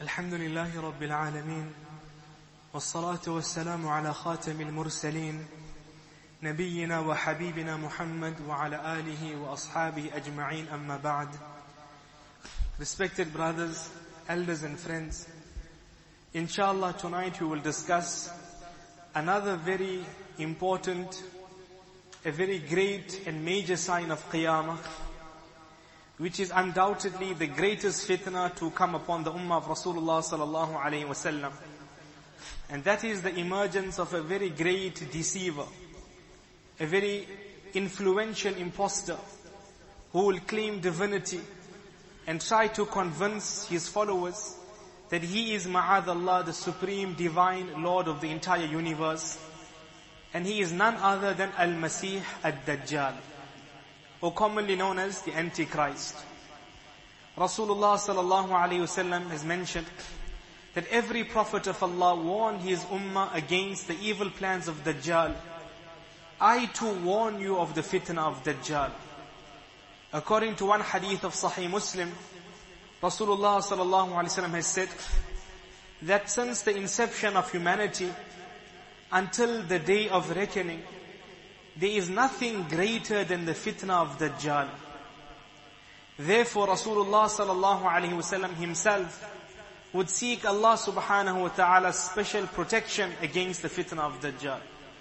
الحمد لله رب العالمين والصلاة والسلام على خاتم المرسلين نبينا وحبيبنا محمد وعلى آله وأصحابه أجمعين أما بعد. Respected brothers, elders and friends, inshallah tonight we will discuss another very important, a very great and major sign of Qiyamah, which is undoubtedly the greatest fitna to come upon the ummah of Rasulullah sallallahu alaihi wasallam. And that is the emergence of a very great deceiver, a very influential impostor who will claim divinity and try to convince his followers that he is ma'adallah, the supreme divine Lord of the entire universe. And he is none other than Al-Masih Ad-Dajjal, or commonly known as the Antichrist. Rasulullah sallallahu alayhi wasallam has mentioned that every prophet of Allah warned his ummah against the evil plans of Dajjal. I too warn you of the fitna of Dajjal. According to one hadith of Sahih Muslim, Rasulullah sallallahu alayhi wasallam has said that since the inception of humanity until the day of reckoning, there is nothing greater than the fitna of Dajjal. Therefore, Rasulullah sallallahu alaihi wasallam himself would seek Allah subhanahu wa ta'ala's special protection against the fitna of Dajjal.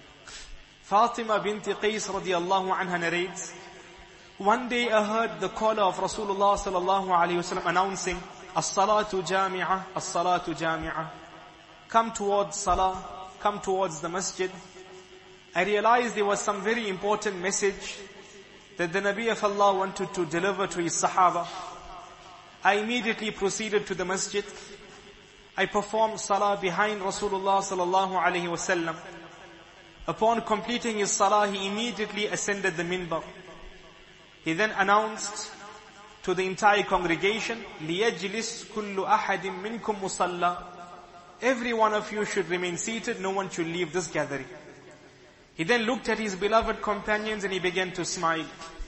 Fatima binti Qais radiyallahu anha narrates, one day I heard the caller of Rasulullah sallallahu alaihi wasallam announcing, As-salatu jami'ah, as-salatu jami'ah. Come towards salah, come towards the masjid. I realized there was some very important message that the Nabi of Allah wanted to deliver to his Sahaba. I immediately proceeded to the masjid. I performed salah behind Rasulullah sallallahu alaihi wasallam. Upon completing his salah, he immediately ascended the minbar. He then announced to the entire congregation, لِيَجْلِسْ كُلُّ أَحَدٍ مِّنْكُمْ مُصَلَّى. Every one of you should remain seated, no one should leave this gathering. He then looked at his beloved companions and he began to smile.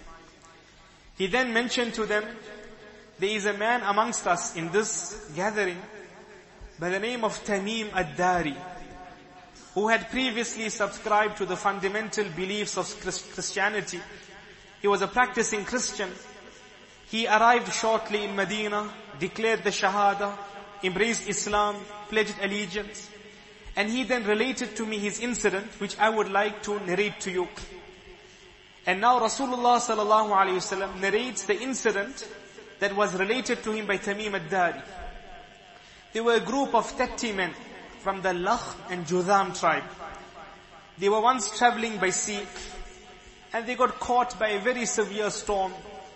He then mentioned to them, there is a man amongst us in this gathering by the name of Tamim Ad-Dari, who had previously subscribed to the fundamental beliefs of Christianity. He was a practicing Christian. He arrived shortly in Medina, declared the Shahada, embraced Islam, pledged allegiance. And he then related to me his incident, which I would like to narrate to you. And now Rasulullah sallallahu alayhi wasallam narrates the incident that was related to him by Tamim Ad-Dari. They were a group of 30 men from the Lakh and Judham tribe. They were once traveling by sea, and they got caught by a very severe storm.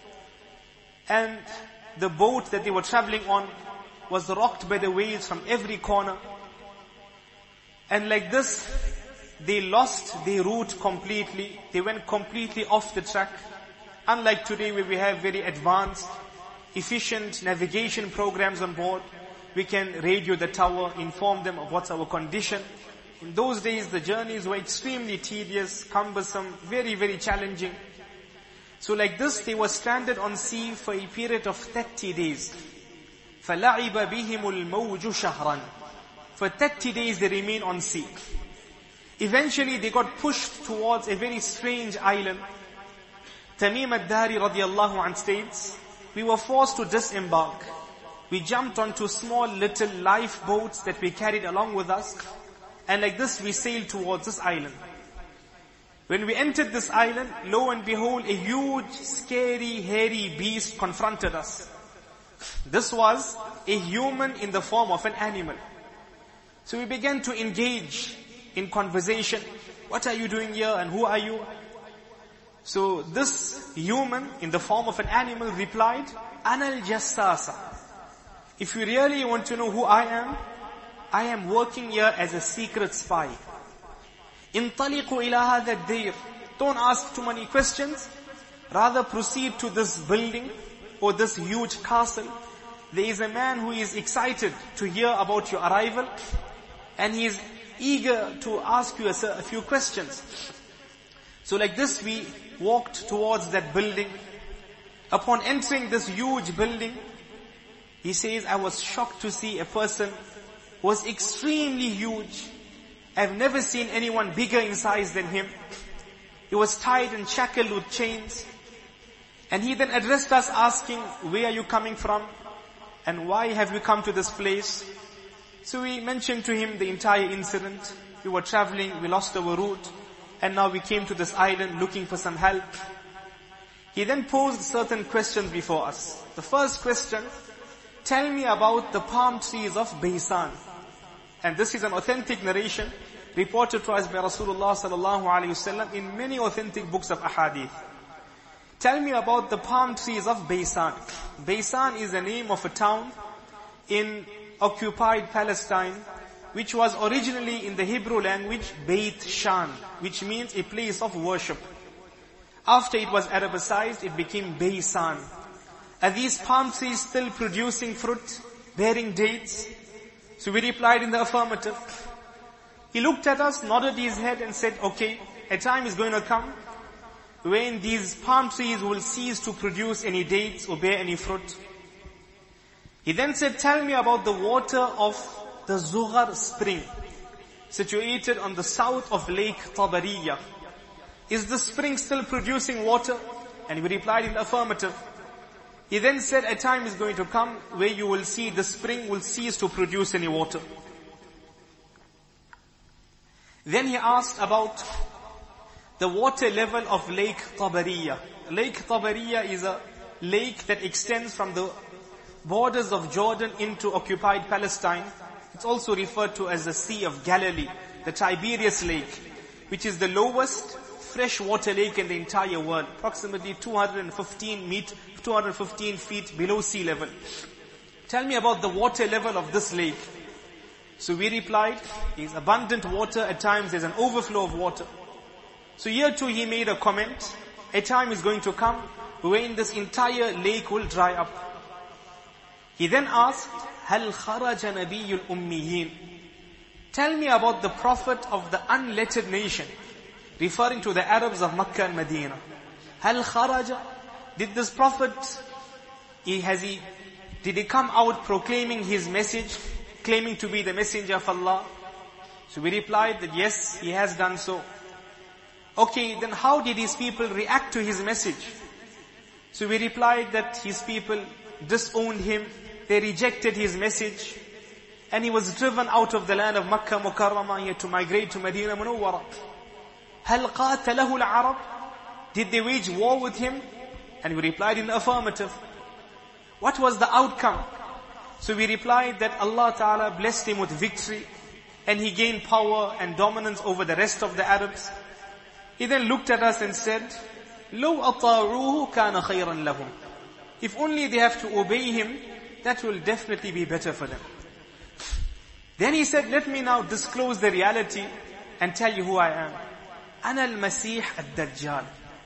And the boat that they were traveling on was rocked by the waves from every corner. And like this, they lost their route completely. They went completely off the track. Unlike today where we have very advanced, efficient navigation programs on board, we can radio the tower, inform them of what's our condition. In those days, the journeys were extremely tedious, cumbersome, very, very challenging. So like this, they were stranded on sea for a period of 30 days. فَلَعِبَ بِهِمُ الْمَوْجُ شَهْرًا. For 30 days they remained on sea. Eventually they got pushed towards a very strange island. Tamim Ad-Dari radiyallahu anhu states, we were forced to disembark. We jumped onto small little lifeboats that we carried along with us. And like this we sailed towards this island. When we entered this island, lo and behold, a huge, scary, hairy beast confronted us. This was a human in the form of an animal. So we began to engage in conversation. What are you doing here and who are you? So this human in the form of an animal replied, Anal Jassasa. If you really want to know who I am working here as a secret spy. Intaliqu ila hadha ad-dir. Don't ask too many questions. Rather proceed to this building or this huge castle. There is a man who is excited to hear about your arrival. And he is eager to ask you a few questions. So like this we walked towards that building. Upon entering this huge building, He says, I was shocked to see a person who was extremely huge. I've never seen anyone bigger in size than him. He was tied and shackled with chains. And he then addressed us asking, where are you coming from? And why have you come to this place? So we mentioned to him the entire incident. We were traveling, we lost our route, and now we came to this island looking for some help. He then posed certain questions before us. The first question, tell me about the palm trees of Baysan. And this is an authentic narration reported to us by Rasulullah sallallahu alaihi wasallam in many authentic books of ahadith. Tell me about the palm trees of Baysan. Baysan is the name of a town in occupied Palestine, which was originally in the Hebrew language Beit Shan, which means a place of worship. After it was Arabicized, it became Baysan. Are these palm trees still producing fruit, bearing dates? So we replied in the affirmative. He looked at us, nodded his head and said, okay, a time is going to come when these palm trees will cease to produce any dates or bear any fruit. He then said, tell me about the water of the Zughar spring, situated on the south of Lake Tabariya. Is the spring still producing water? And we replied in the affirmative. He then said, a time is going to come where you will see the spring will cease to produce any water. Then he asked about the water level of Lake Tabariya. Lake Tabariya is a lake that extends from the borders of Jordan into occupied Palestine. It's also referred to as the Sea of Galilee, the Tiberias Lake, which is the lowest freshwater lake in the entire world, approximately 215 feet below sea level. Tell me about the water level of this lake. So we replied, it's abundant water, at times there's an overflow of water. So here too he made a comment, a time is going to come when this entire lake will dry up. He then asked, هَلْ خَرَجَ نَبِيُّ الْأُمِّيِّينَ? Tell me about the prophet of the unlettered nation, referring to the Arabs of Makkah and Medina. هَلْ خَرَجَ? Did this prophet, did he come out proclaiming his message, claiming to be the messenger of Allah? So we replied that yes, he has done so. Okay, then how did his people react to his message? So we replied that his people disowned him, they rejected his message, and he was driven out of the land of Makkah Mukarramah. He had to migrate to Medina Munawwara. هَلْ قَاتَلَهُ الْعَرَبِ? Did they wage war with him? And we replied in the affirmative. What was the outcome? So we replied that Allah Ta'ala blessed him with victory, and he gained power and dominance over the rest of the Arabs. He then looked at us and said, لَوْ أَطَاعُوهُ كَانَ خَيْرًا لَهُمْ. If only they have to obey him, that will definitely be better for them. Then he said, let me now disclose the reality and tell you who I am. أَنَا الْمَسِيحُ الدَّجَّالِ.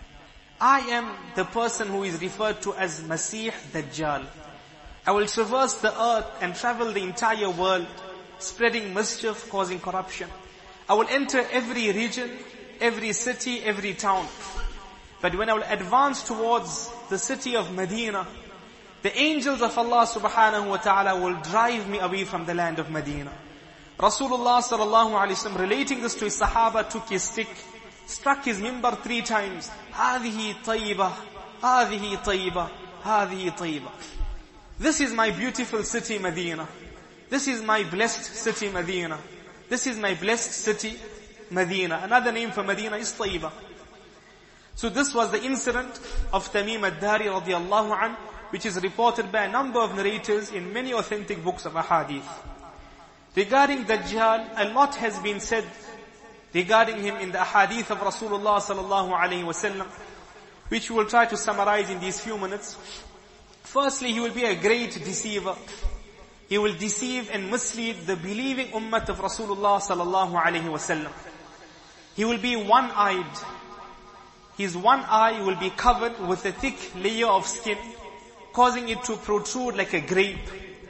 I am the person who is referred to as Masih Dajjal. I will traverse the earth and travel the entire world, spreading mischief, causing corruption. I will enter every region, every city, every town. But when I will advance towards the city of Medina, the angels of Allah subhanahu wa ta'ala will drive me away from the land of Medina. Rasulullah sallallahu alayhi wa sallam, relating this to his Sahaba, took his stick, struck his mimbar 3 times. هذه طيبة, هذه طيبة, هذه طيبة. This is my beautiful city Medina. This is my blessed city Medina. This is my blessed city Medina. Another name for Medina is Tayyiba. So this was the incident of Tamim ad-Dari radiyallahu anhu, which is reported by a number of narrators in many authentic books of ahadith. Regarding Dajjal, a lot has been said regarding him in the ahadith of Rasulullah sallallahu alayhi wasallam, which we will try to summarize in these few minutes. Firstly, he will be a great deceiver. He will deceive and mislead the believing ummah of Rasulullah sallallahu alayhi wasallam. He will be one-eyed. His one eye will be covered with a thick layer of skin, causing it to protrude like a grape.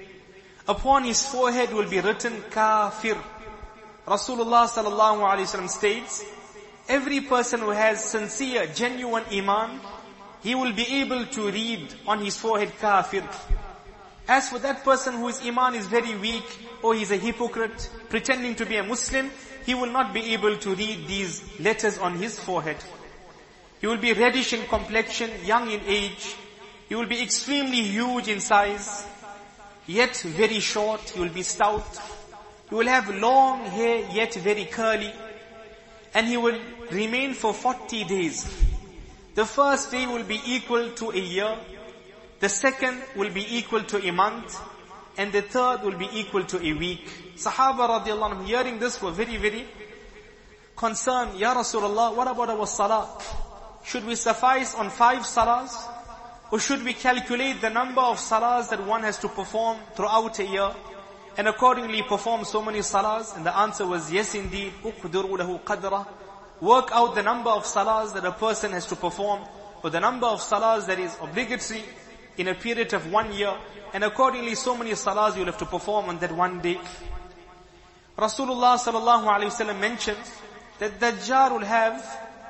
Upon his forehead will be written kafir. Rasulullah sallallahu alaihi wasallam states, every person who has sincere, genuine iman, he will be able to read on his forehead kafir. As for that person whose iman is very weak, or he's a hypocrite, pretending to be a Muslim, he will not be able to read these letters on his forehead. He will be reddish in complexion, young in age. He will be extremely huge in size, yet very short. He will be stout. He will have long hair, yet very curly. And he will remain for 40 days. The first day will be equal to a year. The second will be equal to a month. And the third will be equal to a week. Sahaba radiallahu anhum, hearing this, were very, very concerned. Ya Rasulullah, what about our salah? Should we suffice on 5 salahs? Or should we calculate the number of salahs that one has to perform throughout a year, and accordingly perform so many salahs? And the answer was, yes indeed. اُقْدُرُوا لَهُ قَدْرًا. Work out the number of salahs that a person has to perform, or the number of salahs that is obligatory in a period of 1 year, and accordingly so many salahs you'll have to perform on that one day. Rasulullah sallallahu alaihi wasallam mentioned that Dajjal will have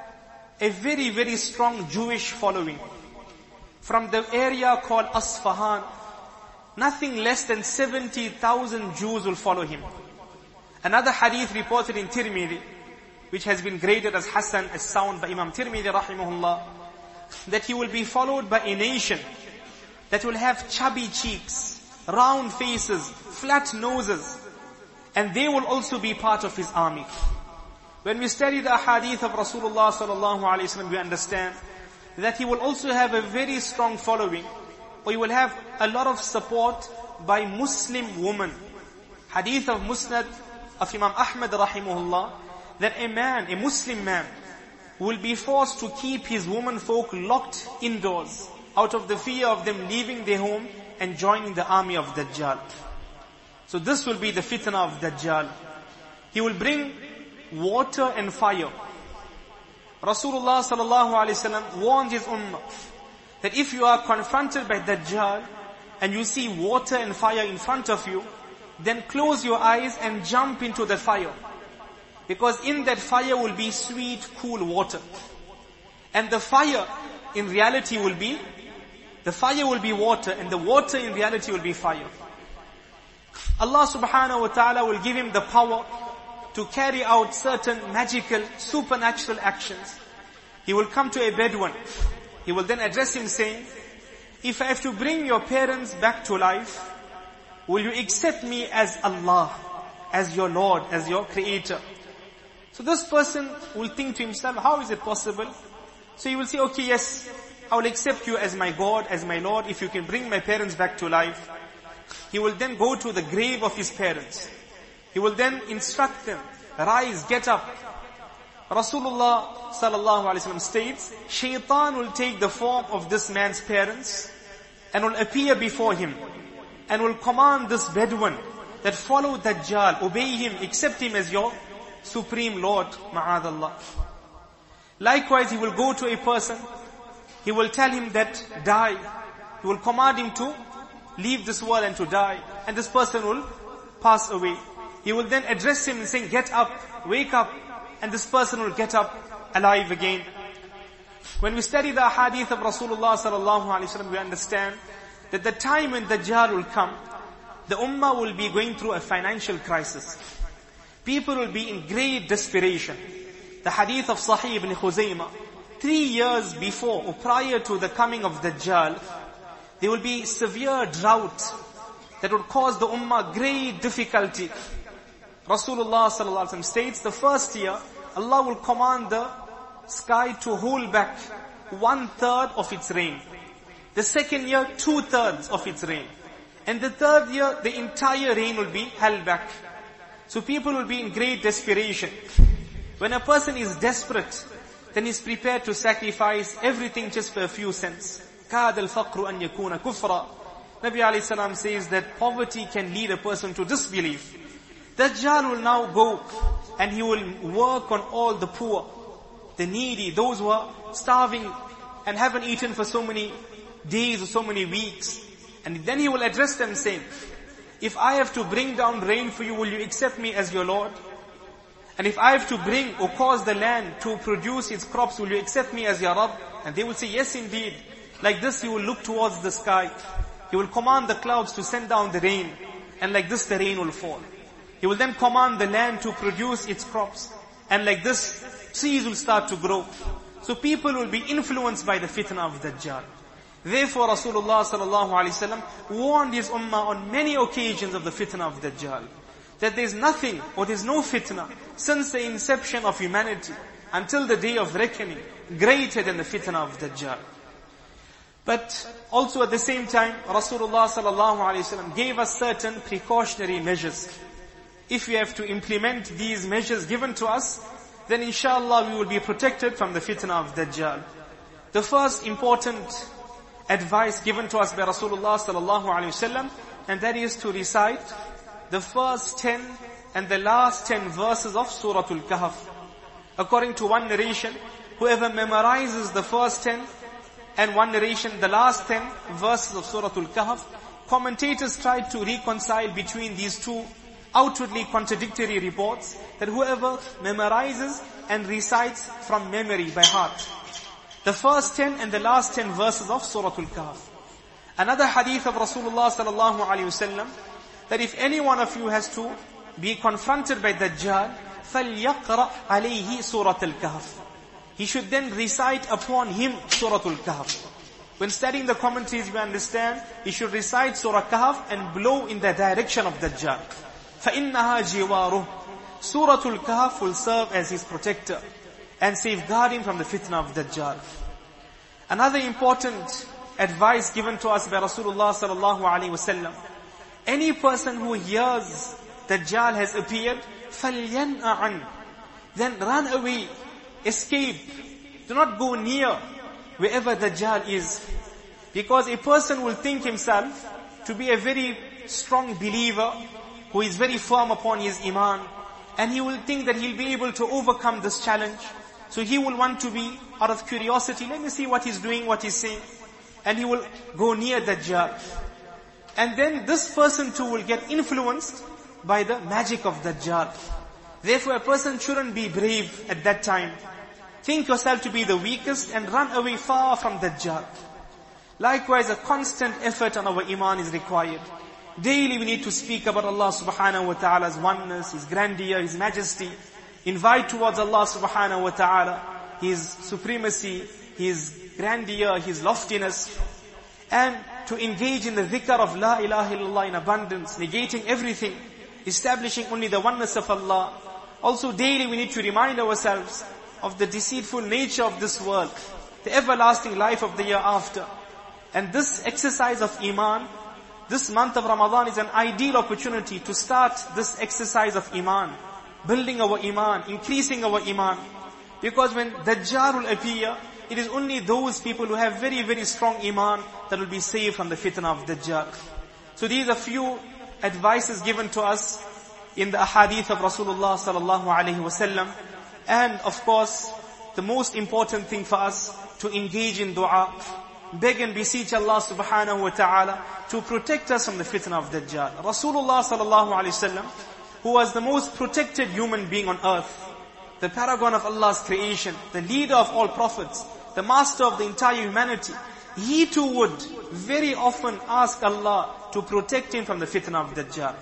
a very, very strong Jewish following. From the area called Asfahan, nothing less than 70,000 Jews will follow him. Another hadith reported in Tirmidhi, which has been graded as Hasan, as sound by Imam Tirmidhi rahimahullah, that he will be followed by a nation that will have chubby cheeks, round faces, flat noses, and they will also be part of his army. When we study the hadith of Rasulullah sallallahu alaihi wasallam, we understand that he will also have a very strong following, or he will have a lot of support by Muslim women. Hadith of Musnad of Imam Ahmad rahimahullah, that a man, a Muslim man, will be forced to keep his women folk locked indoors, out of the fear of them leaving their home and joining the army of Dajjal. So this will be the fitna of Dajjal. He will bring water and fire. Rasulullah sallallahu alaihi wasallam warned his ummah that if you are confronted by Dajjal and you see water and fire in front of you, then close your eyes and jump into the fire. Because in that fire will be sweet, cool water. And the fire in reality will be water, and the water in reality will be fire. Allah subhanahu wa ta'ala will give him the power to carry out certain magical, supernatural actions. He will come to a Bedouin. He will then address him saying, if I have to bring your parents back to life, will you accept me as Allah, as your Lord, as your Creator? So this person will think to himself, how is it possible? So he will say, okay, yes, I will accept you as my God, as my Lord, if you can bring my parents back to life. He will then go to the grave of his parents. He will then instruct them, rise, get up. Rasulullah sallallahu alaihi wasallam states, Shaitan will take the form of this man's parents and will appear before him and will command this Bedouin that follow Dajjal, obey him, accept him as your supreme Lord, ma'adallah. Likewise, he will go to a person, he will tell him that die. He will command him to leave this world and to die, and this person will pass away. He will then address him and saying, get up, wake up, and this person will get up alive again. When we study the hadith of Rasulullah sallallahu alaihi wasallam, we understand that the time when Dajjal will come, the ummah will be going through a financial crisis. People will be in great desperation. The hadith of Sahih ibn Khuzaymah, 3 years before or prior to the coming of Dajjal, there will be severe drought that would cause the ummah great difficulty. Rasulullah sallallahu alaihi wasallam states, the first year, Allah will command the sky to hold back 1/3 of its rain. The second year, 2/3 of its rain. And the third year, the entire rain will be held back. So people will be in great desperation. When a person is desperate, then he's prepared to sacrifice everything just for a few cents. كَادَ الْفَقْرُ أَنْ يَكُونَ كُفْرًا. Nabi alayhi salam says that poverty can lead a person to disbelief. Dajjal will now go and he will work on all the poor, the needy, those who are starving and haven't eaten for so many days or so many weeks. And then he will address them saying, if I have to bring down rain for you, will you accept me as your Lord? And if I have to bring or cause the land to produce its crops, will you accept me as your Rabb? And they will say, yes indeed. Like this, you will look towards the sky. He will command the clouds to send down the rain, and like this the rain will fall. He will then command the land to produce its crops, and like this trees will start to grow. So people will be influenced by the fitna of Dajjal. Therefore Rasulullah sallallahu alaihi wasallam warned his ummah on many occasions of the fitna of Dajjal. That there is nothing or there is no fitna since the inception of humanity until the day of reckoning greater than the fitna of Dajjal. But also at the same time, Rasulullah sallallahu alaihi wasallam gave us certain precautionary measures. If we have to implement these measures given to us, then inshallah we will be protected from the fitna of Dajjal. The first important advice given to us by Rasulullah sallallahu alaihi wasallam, and that is to recite the first 10 and the last 10 verses of Surah Al-Kahf. According to one narration, whoever memorizes the first 10 and one narration, the last 10 verses of Surah Al-Kahf, commentators tried to reconcile between these two outwardly contradictory reports, that whoever memorizes and recites from memory by heart the first 10 and the last 10 verses of Surah Al-Kahf. Another hadith of Rasulullah sallallahu alaihi wasallam, that if any one of you has to be confronted by Dajjal, فَلْيَقْرَأْ عَلَيْهِ سُورَةَ الْكَهْفِ. He should then recite upon him Surah Al-Kahf. When studying the commentaries we understand, he should recite Surah Kahf and blow in the direction of Dajjal. فَإِنَّهَا جِوَارُهُ. Surah Al-Kahf will serve as his protector and safeguard him from the fitna of Dajjal. Another important advice given to us by Rasulullah sallallahu alaihi wasallam, any person who hears Dajjal has appeared, فَلْيَنْأَ عَنْ. Then run away, escape. Do not go near wherever Dajjal is. Because a person will think himself to be a very strong believer, who is very firm upon his iman, and he will think that he'll be able to overcome this challenge. So he will want to be, out of curiosity, let me see what he's doing, what he's saying. And he will go near Dajjal. And then this person too will get influenced by the magic of Dajjal. Therefore a person shouldn't be brave at that time. Think yourself to be the weakest and run away far from Dajjal. Likewise, a constant effort on our iman is required. Daily we need to speak about Allah subhanahu wa ta'ala's oneness, His grandeur, His majesty. Invite towards Allah subhanahu wa ta'ala, His supremacy, His grandeur, His loftiness. And to engage in the dhikr of La ilaha illallah in abundance, negating everything, establishing only the oneness of Allah. Also daily we need to remind ourselves of the deceitful nature of this world, the everlasting life of the year after. And this exercise of iman, this month of Ramadan is an ideal opportunity to start this exercise of iman, building our iman, increasing our iman. Because when Dajjal will appear, it is only those people who have very, very strong iman that will be saved from the fitna of Dajjal. So these are few advices given to us in the ahadith of Rasulullah sallallahu alaihi wasallam. And of course, the most important thing for us, to engage in dua, beg and beseech Allah subhanahu wa ta'ala to protect us from the fitna of Dajjal. Rasulullah sallallahu alaihi wasallam, who was the most protected human being on earth, the paragon of Allah's creation, the leader of all prophets, the master of the entire humanity, he too would very often ask Allah to protect him from the fitna of Dajjal.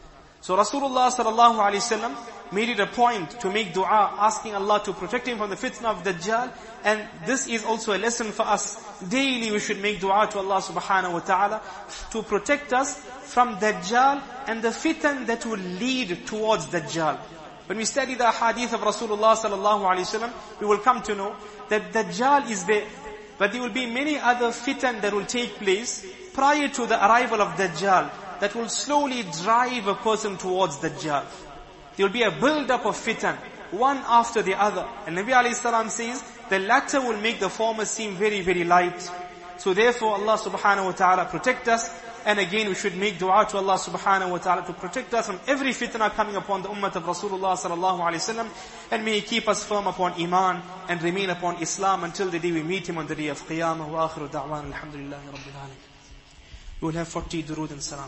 So Rasulullah sallallahu alaihi wasallam made it a point to make dua, asking Allah to protect him from the fitna of Dajjal. And this is also a lesson for us. Daily we should make dua to Allah subhanahu wa ta'ala to protect us from Dajjal and the fitan that will lead towards Dajjal. When we study the hadith of Rasulullah sallallahu alaihi wasallam, we will come to know that Dajjal is there, but there will be many other fitan that will take place prior to the arrival of Dajjal that will slowly drive a person towards Dajjal. There will be a build-up of fitan, one after the other. And Nabi alayhi salam says, the latter will make the former seem very, very light. So therefore Allah subhanahu wa ta'ala protect us. And again we should make dua to Allah subhanahu wa ta'ala to protect us from every fitna coming upon the ummah of Rasulullah sallallahu alayhi wasallam. And may He keep us firm upon iman and remain upon Islam until the day we meet Him on the day of Qiyamah. Wa akhiru da'wan alhamdulillahi rabbil alameen. We will have 40 durood and salam.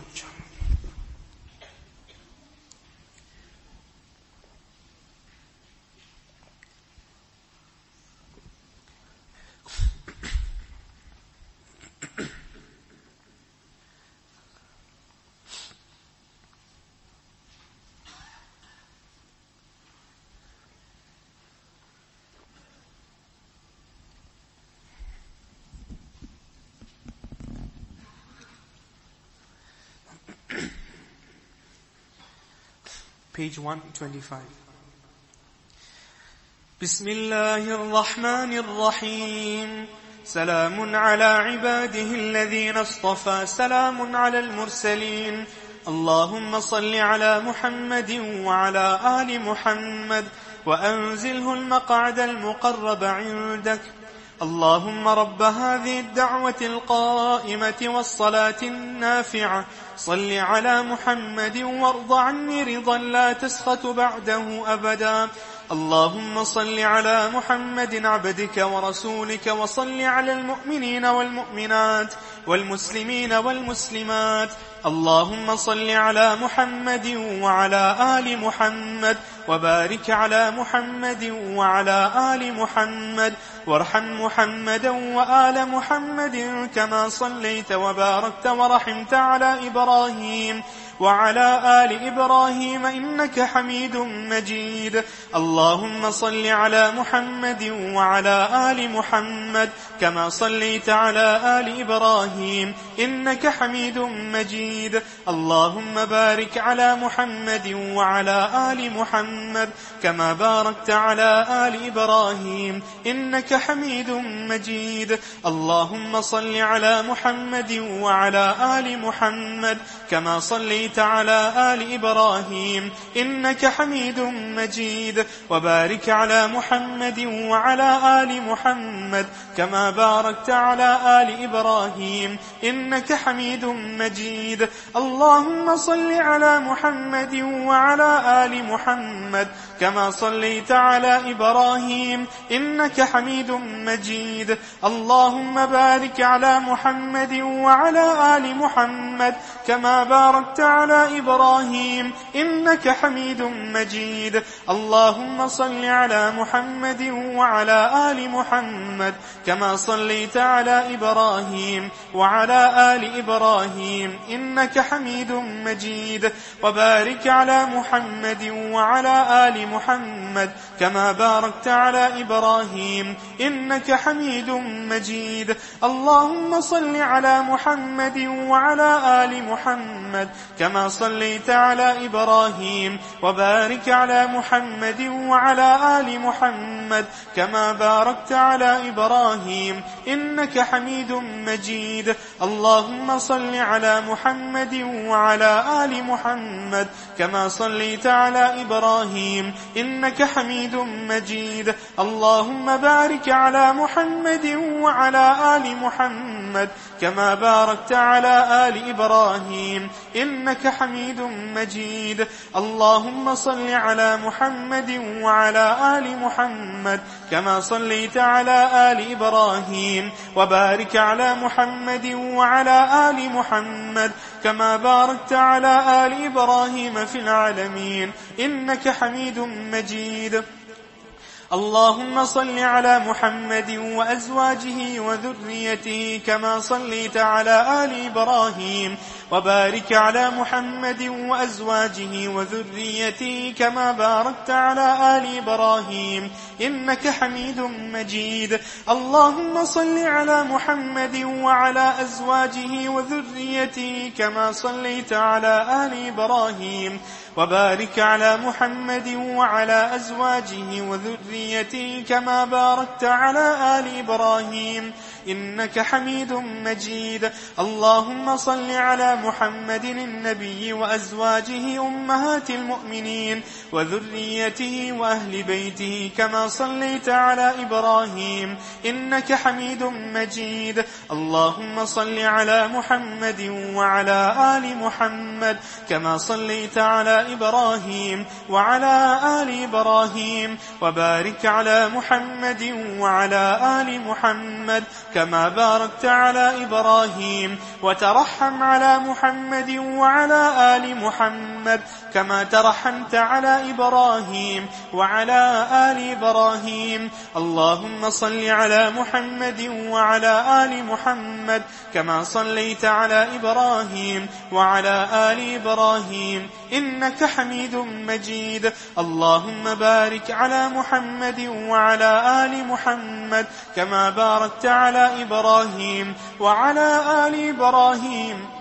page 125. بسم الله الرحمن الرحيم. سلام على عباده الذين اصطفى، سلام على المرسلين. اللهم صل على محمد وعلى آل محمد وأنزله المقعد المقرب عندك. اللهم رب هذه الدعوة القائمة والصلاة النافعة، صل على محمد وارض عني رضا لا تسخط بعده أبدا. اللهم صل على محمد عبدك ورسولك، وصل على المؤمنين والمؤمنات والمسلمين والمسلمات. اللهم صل على محمد وعلى آل محمد، وبارك على محمد وعلى آل محمد، وارحم محمدا وآل محمد كما صليت وباركت ورحمت على إبراهيم وعلى آل إبراهيم إنك حميد مجيد. اللهم صل على محمد وعلى آل محمد كما صليت على آل إبراهيم إنك حميد مجيد. اللهم بارك على محمد وعلى آل محمد كما باركت على آل إبراهيم إنك حميد مجيد. اللهم صل على محمد وعلى آل محمد كما صليت على آل إبراهيم إنك حميد مجيد. وبارك على محمد وعلى آل محمد كما باركت على آل إبراهيم إنك حميد مجيد. اللهم صل على محمد وعلى آل محمد كما صليت على إبراهيم إنك حميد مجيد. اللهم بارك على محمد وعلى آل محمد كما باركت على إبراهيم إنك حميد مجيد. اللهم صل على محمد وعلى آل محمد كما صليت على إبراهيم وعلى آل إبراهيم إنك حميد مجيد. وبارك على محمد وعلى آل محمد كما باركت على إبراهيم إنك حميد مجيد. اللهم صل على محمد وعلى آل محمد كما صليت على إبراهيم، وبارك على محمد وعلى آل محمد كما باركت على إبراهيم إنك حميد مجيد. اللهم صل على محمد وعلى آل محمد كما صليت على إبراهيم إنك حميد مجيد. اللهم بارك على محمد وعلى آل محمد كما باركت على آل إبراهيم إنك حميد مجيد. اللهم صل على محمد وعلى آل محمد كما صليت على آل إبراهيم، وبارك على محمد وعلى آل محمد كما باركت على آل إبراهيم في العالمين إنك حميد مجيد. اللهم صل على محمد وأزواجه وذريته كما صليت على آل إبراهيم، وبارك على محمد وأزواجه وذريته كما باركت على آل إبراهيم إنك حميد مجيد. اللهم صل على محمد وعلى أزواجه وذريته كما صليت على آل إبراهيم، وبارك على محمد وعلى أزواجه وذريته كما باركت على آل إبراهيم إنك حميد مجيد. اللهم صل على محمد النبي وأزواجه أمهات المؤمنين وذريته وأهل بيته كما صليت على إبراهيم إنك حميد مجيد. اللهم صل على محمد وعلى آل محمد كما صليت على إبراهيم وعلى آل إبراهيم، وبارك على محمد وعلى آل محمد كما باركت على إبراهيم، وترحم على محمد وعلى آل محمد كما ترحمت على إبراهيم وعلى آل إبراهيم. اللهم صل على محمد وعلى آل محمد كما صليت على إبراهيم وعلى آل إبراهيم إنك حميد مجيد. اللهم بارك على محمد وعلى آل محمد كما باركت على إبراهيم وعلى آل إبراهيم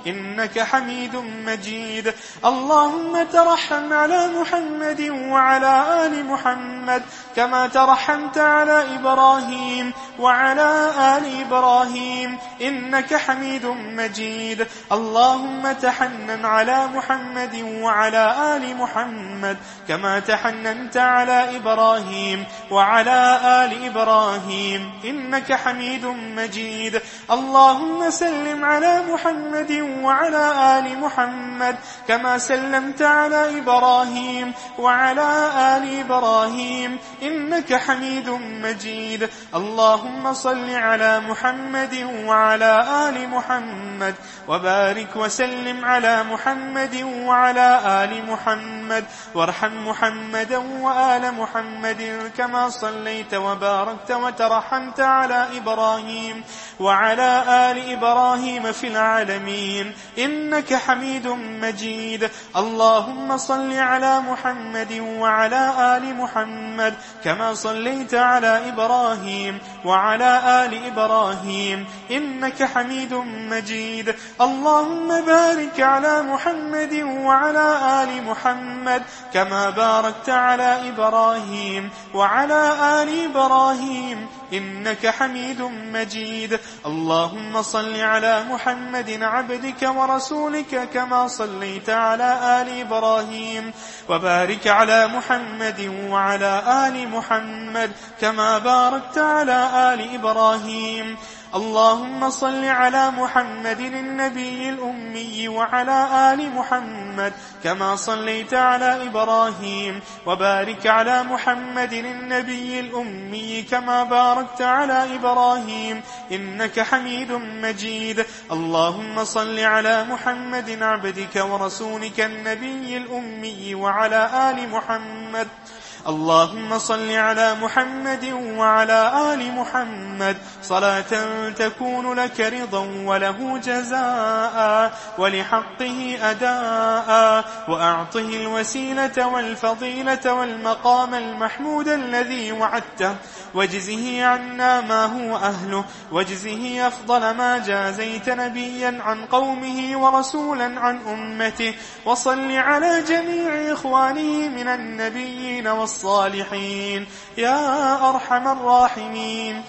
إنك حميد مجيد. اللهم ترحم على محمد وعلى آل محمد كما ترحمت على إبراهيم وعلى آل إبراهيم إنك حميد مجيد. اللهم تحنن على محمد وعلى آل محمد كما تحننت على إبراهيم وعلى آل إبراهيم إنك حميد مجيد. اللهم سلم على محمد وعلى آل محمد كما سلمت على إبراهيم وعلى آل إبراهيم إنك حميد مجيد. اللهم صل على محمد وعلى آل محمد وبارك وسلم على محمد وعلى آل محمد وارحم محمدا وآل محمد كما صليت وباركت وترحمت على إبراهيم وعلى آل إبراهيم في العالمين إنك حميد مجيد. اللهم صل على محمد وعلى آل محمد كما صليت على إبراهيم وعلى آل إبراهيم إنك حميد مجيد. اللهم بارك على محمد وعلى آل محمد كما باركت على إبراهيم وعلى آل إبراهيم إنك حميد مجيد. اللهم صل على محمد عبدك ورسولك كما صليت على آل إبراهيم وبارك على محمد وعلى آل محمد كما باركت على آل إبراهيم. اللهم صل على محمد النبي الأمي وعلى آل محمد كما صليت على إبراهيم وبارك على محمد النبي الأمي كما باركت على إبراهيم إنك حميد مجيد. اللهم صل على محمد عبدك ورسولك النبي الأمي وعلى آل محمد. اللهم صل على محمد وعلى آل محمد صلاة تكون لك رضا وله جزاء ولحقه أداء وأعطه الوسيلة والفضيلة والمقام المحمود الذي وعدته واجزه عنا ما هو أهله واجزه أفضل ما جازيت نبيا عن قومه ورسولا عن أمته. وصل على جميع إخوانه من النبيين والصالحين يا أرحم الراحمين.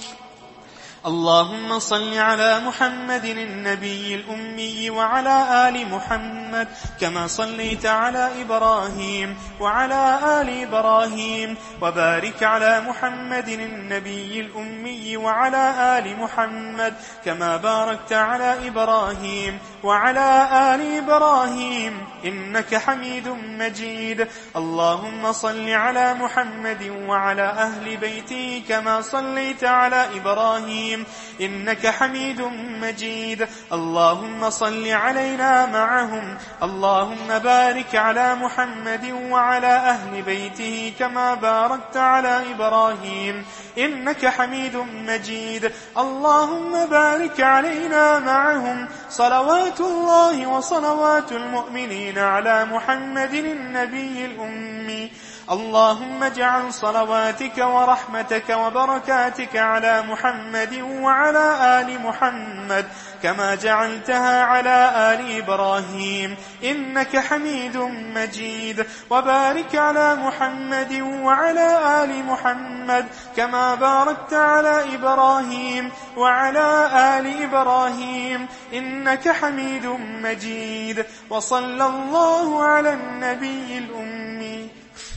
اللهم صل على محمد النبي الأمي وعلى آل محمد كما صليت على إبراهيم وعلى آل إبراهيم وبارك على محمد النبي الأمي وعلى آل محمد كما باركت على إبراهيم وعلى آل إبراهيم إنك حميد مجيد. اللهم صل على محمد وعلى أهل بيته كما صليت على إبراهيم إنك حميد مجيد. اللهم صل علينا معهم. اللهم بارك على محمد وعلى أهل بيته كما باركت على إبراهيم إنك حميد مجيد. اللهم بارك علينا معهم صلوات الله وصلوات المؤمنين على محمد النبي الأمي. اللهم اجعل صلواتك ورحمتك وبركاتك على محمد وعلى آل محمد كما جعلتها على آل إبراهيم إنك حميد مجيد. وبارك على محمد وعلى آل محمد كما باركت على إبراهيم وعلى آل إبراهيم إنك حميد مجيد. وصلى الله على النبي الأمي.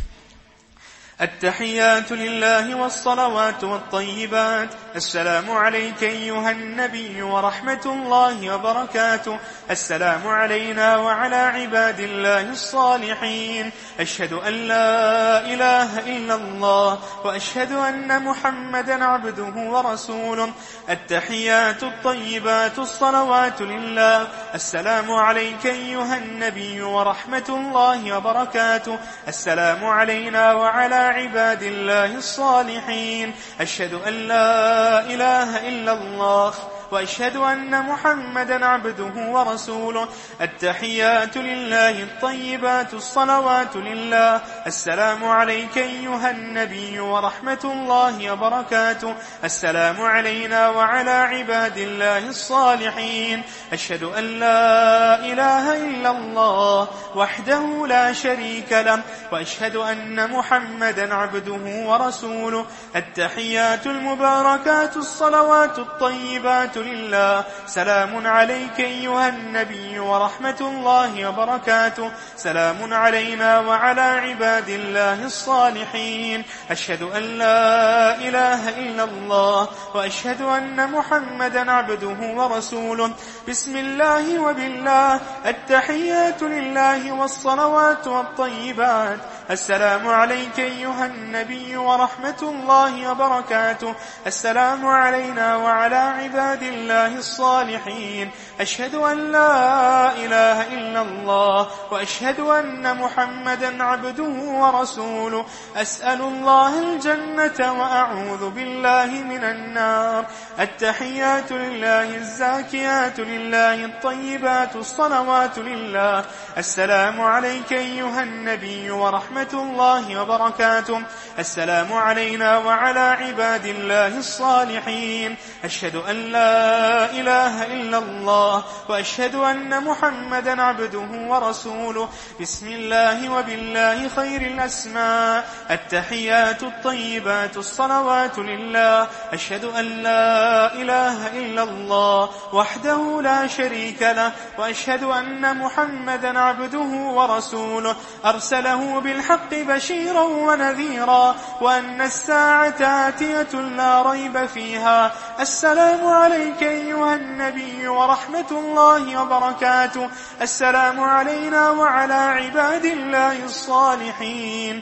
التحيات لله والصلوات والطيبات. السلام عليك أيها النبي ورحمة الله وبركاته. السلام علينا وعلى عباد الله الصالحين. أشهد أن لا إله إلا الله وأشهد أن محمدا عبده ورسوله. التحيات الطيبات الصلوات لله. السلام عليك أيها النبي ورحمة الله وبركاته. السلام علينا وعلى عباد الله الصالحين. أشهد أن لا إله إلا الله وأشهد أن محمدا عبده ورسوله. التحيات لله الطيبات الصلوات لله. السلام عليك أيها النبي ورحمة الله وبركاته. السلام علينا وعلى عباد الله الصالحين. أشهد أن لا إله إلا الله وحده لا شريك له، وأشهد أن محمدا عبده ورسوله. التحيات المباركات الصلوات الطيبات لله. سلام عليك أيها النبي ورحمة الله وبركاته. سلام علينا وعلى عباد الله الصالحين. أشهد أن لا إله إلا الله وأشهد أن محمدا عبده ورسوله. بسم الله وبالله. التحيات لله والصلوات والطيبات. السلام عليك أيها النبي ورحمة الله وبركاته. السلام علينا وعلى عباد الله الصالحين. أشهد أن لا إله إلا الله وأشهد أن محمدا عبده ورسوله. أسأل الله الجنة وأعوذ بالله من النار. التحيات لله الزاكيات لله الطيبات الصلوات لله. السلام عليك أيها النبي ورحمة الله وبركاته. السلام علينا وعلى عباد الله الصالحين. أشهد أن لا إله إلا الله وأشهد أن محمدا عبده ورسوله. بسم الله وبالله خير الأسماء. التحيات الطيبات الصلوات لله. أشهد أن لا إله إلا الله وحده لا شريك له، وأشهد أن محمدا عبده ورسوله. أرسله بالحق بشيرا ونذيرا، وأن الساعة آتية لا ريب فيها. السلام عليك أيها النبي ورحمة الله وبركاته. السلام علينا وعلى عباد الله الصالحين.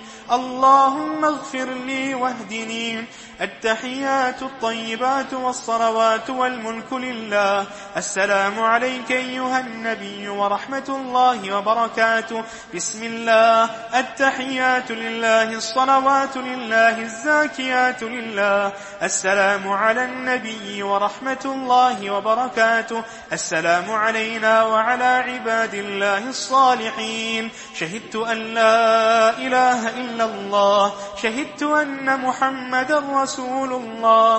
اللهم اغفر لي واهدني. التحيات الطيبات والصلوات والملك لله. السلام عليك أيها النبي ورحمة الله وبركاته. بسم الله. التحيات لله الصلوات لله الزاكيات لله. السلام على النبي ورحمة الله وبركاته. السلام علينا وعلى عباد الله الصالحين. شهدت أن لا إله إلا الله. شهدت أن محمدا رسول الله.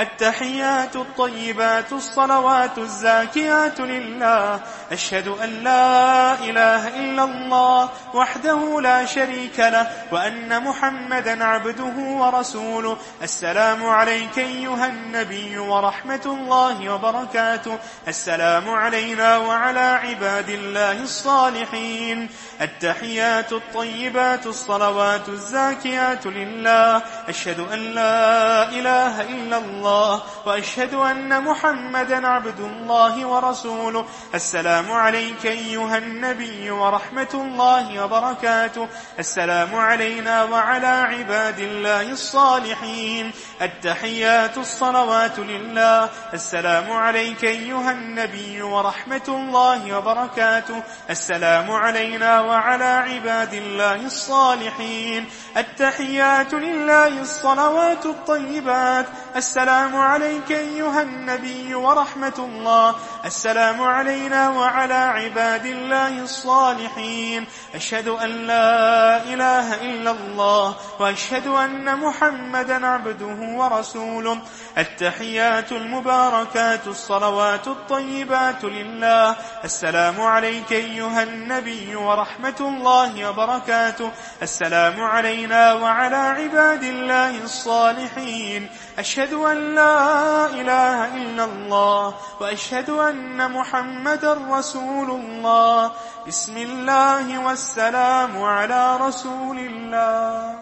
التحيات الطيبات الصلوات الزاكيات لله. أشهد أن لا إله إلا الله وحده لا شريك له، وأن محمدا عبده ورسوله. السلام عليك أيها النبي ورحمة الله وبركاته. السلام علينا وعلى عباد الله الصالحين. التحيات الطيبات الصلوات الزاكيات لله. أشهد أن لا إله إلا الله وأشهد أن محمدا عبد الله ورسوله. السلام عليك أيها النبي ورحمة الله وبركاته. السلام علينا وعلى عباد الله الصالحين. التحيات الصلوات لله. السلام عليك أيها النبي ورحمة الله وبركاته. السلام علينا وعلى عباد الله الصالحين. التحيات لله الصلوات الطيبات. السلام عليك أيها النبي ورحمة الله. السلام علينا وعلى عباد الله الصالحين. أشهد أن لا إله إلا الله وأشهد أن محمدا عبده ورسوله. التحيات المباركات الصلوات الطيبات لله. السلام عليك أيها النبي ورحمة الله وبركاته. السلام علينا وعلى عباد الله الصالحين. أشهد أن لا إله إلا الله وأشهد أن محمدا رسول الله. بسم الله والسلام على رسول الله.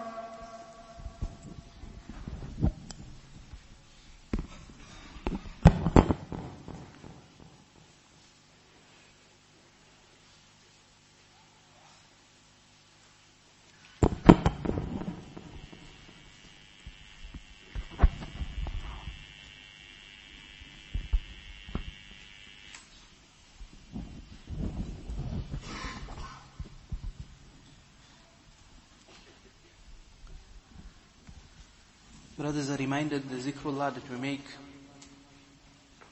Brothers, a reminder, the zikrullah that we make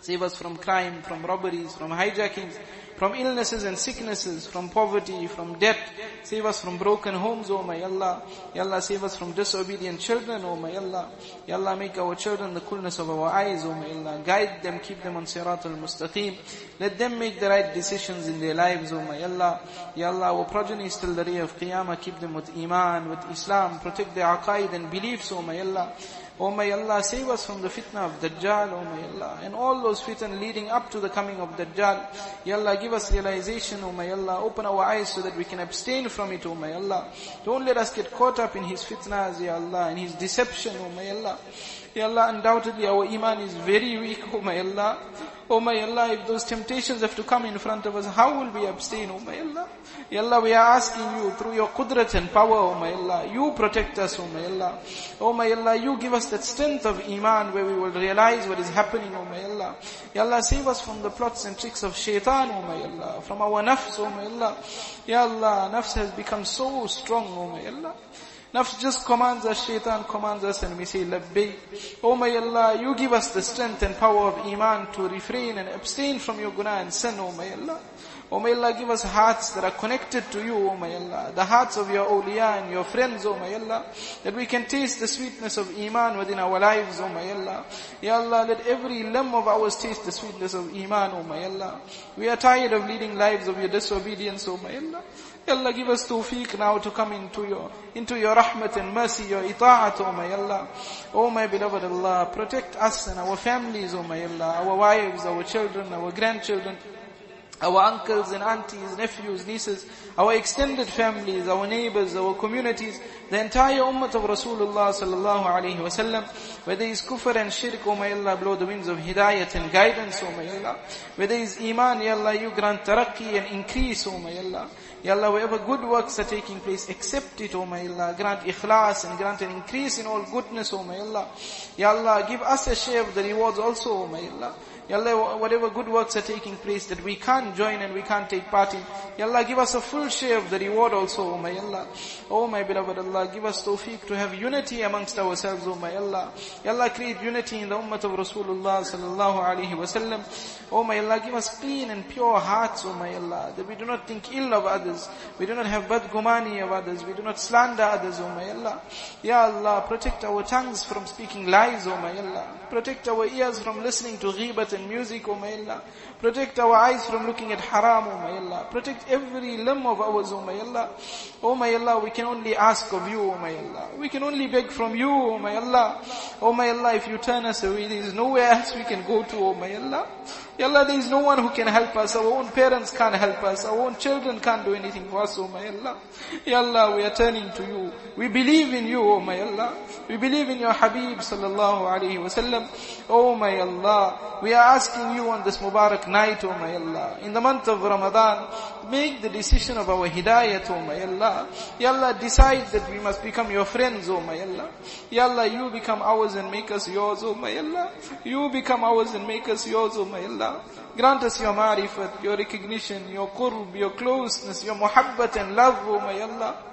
Save us from crime, from robberies, from hijackings, from illnesses and sicknesses, from poverty, from debt. Save us from broken homes, O my Allah. Ya Allah, save us from disobedient children, O my Allah. Ya Allah, make our children the coolness of our eyes, O my Allah. Guide them, keep them on Sirat al-Mustaqim. Let them make the right decisions in their lives, O my Allah. Ya Allah, our progeny till the day of Qiyamah, keep them with Iman, with Islam. Protect their aqaid and beliefs, O my Allah. O my Allah, save us from the fitna of Dajjal, O my Allah, and all those fitan leading up to the coming of Dajjal. Ya Allah, give us realization, O my Allah. Open our eyes so that we can abstain from it, O my Allah. Don't let us get caught up in his fitnas, Ya Allah, and his deception, O my Allah. Ya Allah, undoubtedly our iman is very weak, O my Allah. O my Allah, if those temptations have to come in front of us, how will we abstain, O my Allah? Ya Allah, we are asking you through your qudrat and power, O my Allah, you protect us, O my Allah. O my Allah, you give us that strength of iman where we will realize what is happening, O my Allah. Ya Allah, save us from the plots and tricks of shaitan, O my Allah, from our nafs, O my Allah. Ya Allah, nafs has become so strong, O my Allah. Nafs just commands us, shaitan commands us, and we say, Labbayk. Oh my Allah, you give us the strength and power of iman to refrain and abstain from your guna and sin, oh my Allah. Oh my Allah, give us hearts that are connected to you, oh my Allah. The hearts of your awliya and your friends, oh my Allah. That we can taste the sweetness of iman within our lives, oh my Allah. Ya Allah, let every limb of ours taste the sweetness of iman, oh my Allah. We are tired of leading lives of your disobedience, oh my Allah. Ya Allah, give us tawfiq now to come into your rahmat and mercy, your ita'at, oh my Allah. Oh my beloved Allah, protect us and our families, oh my Allah, our wives, our children, our grandchildren, our uncles and aunties, nephews, nieces, our extended families, our neighbors, our communities, the entire ummah of Rasulullah sallallahu alayhi wa sallam. Where there is kufr and shirk, oh my Allah, blow the winds of hidayat and guidance, oh my Allah. Where there is iman, Ya Allah, you grant taraqi and increase, oh my Allah. Ya Allah, wherever good works are taking place, accept it, oh my Allah. Grant ikhlas and grant an increase in all goodness, oh my Allah. Ya Allah, give us a share of the rewards also, oh my Allah. Ya Allah, whatever good works are taking place that we can't join and we can't take part in, Ya Allah, give us a full share of the reward also, oh my Allah. Oh my beloved Allah, give us tawfiq to have unity amongst ourselves, oh my Allah. Ya Allah, create unity in the ummah of Rasulullah sallallahu alaihi wasallam. Oh my Allah, give us clean and pure hearts, oh my Allah, that we do not think ill of others, we do not have badgumani of others, we do not slander others, oh my Allah. Ya Allah, protect our tongues from speaking lies, oh my Allah. Protect our ears from listening to ghibat and music, oh my Allah. Protect our eyes from looking at haram, oh my Allah. Protect every limb of ours, oh my Allah. Oh my Allah, we can only ask of you, oh my Allah. We can only beg from you, oh my Allah. Oh my Allah, if you turn us away, there is nowhere else we can go to, oh my Allah. Ya Allah, there is no one who can help us. Our own parents can't help us. Our own children can't do anything for us, oh my Allah. Ya Allah, we are turning to you. We believe in you, oh my Allah. We believe in your Habib sallallahu alayhi wa sallam. Oh my Allah, we are asking you on this Mubarak night, oh my Allah, in the month of Ramadan, make the decision of our hidayat, oh my Allah. Ya Allah, decide that we must become your friends, oh my Allah. Ya Allah, you become ours and make us yours, oh my Allah. You become ours and make us yours, oh my Allah. Grant us your ma'rifat, your recognition, your qurb, your closeness, your muhabbat and love, oh my Allah.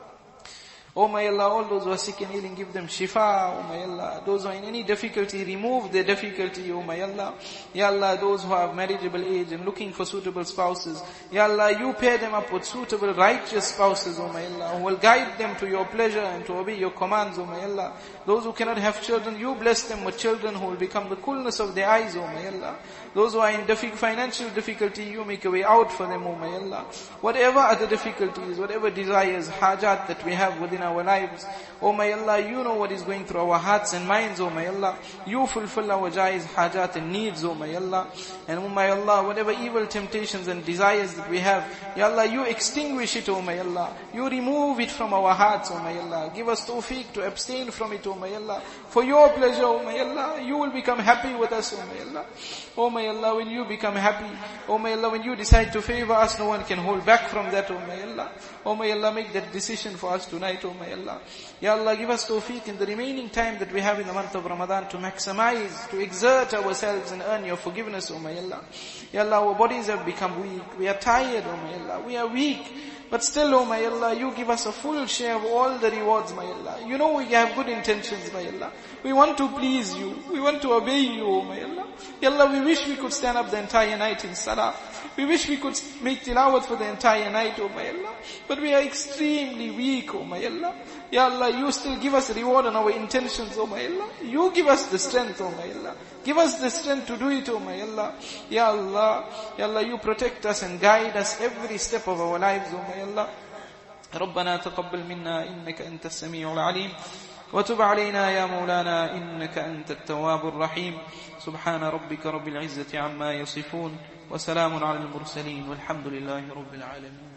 Oh my Allah, all those who are sick and ailing, give them shifa, oh my Allah. Those who are in any difficulty, remove their difficulty, oh my Allah. Ya Allah, those who have marriageable age and looking for suitable spouses, Ya Allah, you pair them up with suitable righteous spouses, oh my Allah, who will guide them to your pleasure and to obey your commands, oh my Allah. Those who cannot have children, you bless them with children who will become the coolness of their eyes, oh my Allah. Those who are in financial difficulty, you make a way out for them, oh my Allah. Whatever other difficulties, whatever desires, hajat that we have within our lives, oh my Allah, you know what is going through our hearts and minds, oh my Allah. You fulfill our jais, hajat and needs, oh my Allah. And oh my Allah, whatever evil temptations and desires that we have, Ya Allah, you extinguish it, oh my Allah. You remove it from our hearts, oh my Allah. Give us tawfiq to abstain from it, oh my Allah. For your pleasure, oh my Allah, you will become happy with us, oh my Allah. Oh my Allah, when you become happy, oh my Allah, when you decide to favor us, no one can hold back from that, oh my Allah. Oh my Allah, make that decision for us tonight, oh my Allah. Ya Allah, give us tawfiq in the remaining time that we have in the month of Ramadan to maximize, to exert ourselves and earn your forgiveness, oh my Allah. Ya Allah, our bodies have become weak. We are tired, oh my Allah. We are weak. But still, oh my Allah, you give us a full share of all the rewards, my Allah. You know we have good intentions, my Allah. We want to please you. We want to obey you, oh my Allah. Ya Allah, we wish we could stand up the entire night in salah. We wish we could make tilawat for the entire night, oh my Allah. But we are extremely weak, oh my Allah. Ya Allah, you still give us reward on our intentions, oh my Allah. You give us the strength, oh my Allah. Give us the strength to do it, oh my Allah. Ya Allah, you protect us and guide us every step of our lives, oh my Allah. ربنا تقبل منا إنك أنت السميع العليم وتب علينا يا مولانا إنك أنت التواب الرحيم سبحان ربك رب العزة عما يصفون وسلام على المرسلين والحمد لله رب العالمين.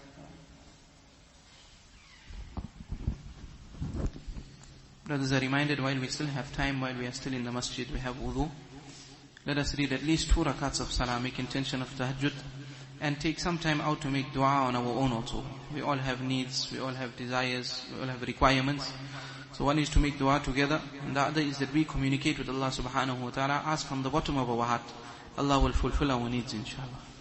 Brothers are reminded, while we still have time, while we are still in the masjid, we have wudu. Let us read at least 2 rakats of salah, make intention of tahajjud, and take some time out to make dua on our own also. We all have needs, we all have desires, we all have requirements. So one is to make dua together, and the other is that we communicate with Allah subhanahu wa ta'ala, ask from the bottom of our heart. Allah will fulfill our needs inshallah.